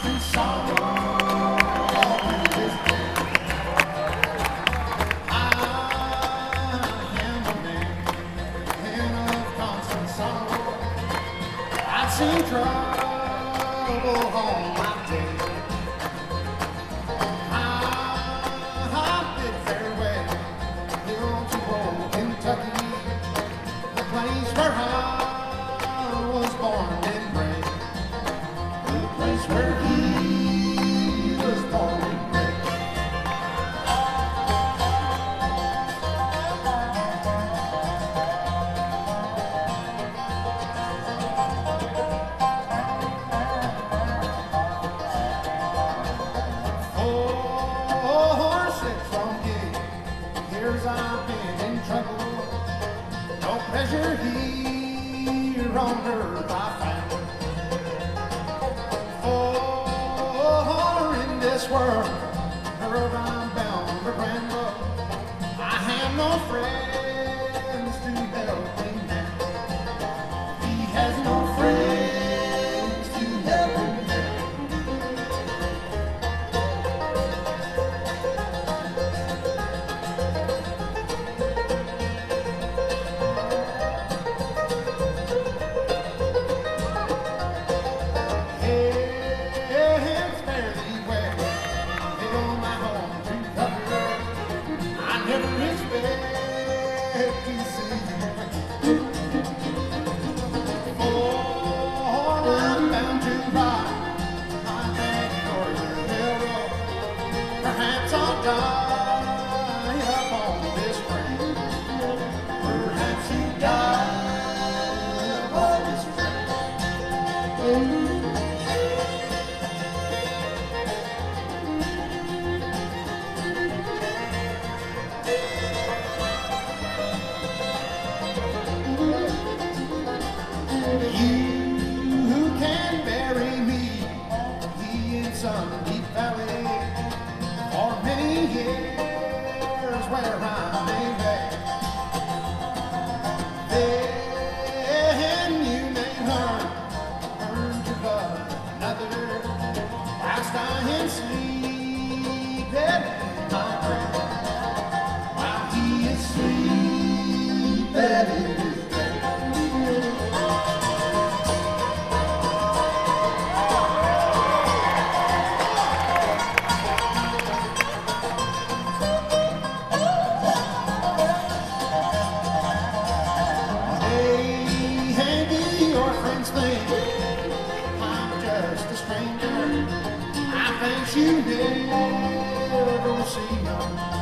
constant sorrow is dead. I am a man of constant sorrow. I've seen trouble all my day. I bid farewell here to old Kentucky, the place where I was born and bred, the place where he was born and bred. For 6 long years I've been in trouble. No pleasure here on earth I found. For in this world, where I'm bound for Granville, I have no friends to help me now. He has no friends to help him now. It's fairly well, fill my home to cover. I never expect to see you for I'm bound to ride my back northern railroad. Perhaps I'll die upon this train. Perhaps you die upon this train. You who can bury me in some deep valley for many years where I may lay. Then you may learn to love another whilst I am sleeping in my grave, while he is sleeping in his grave. Your friends think I'm just a stranger. I think you never see me.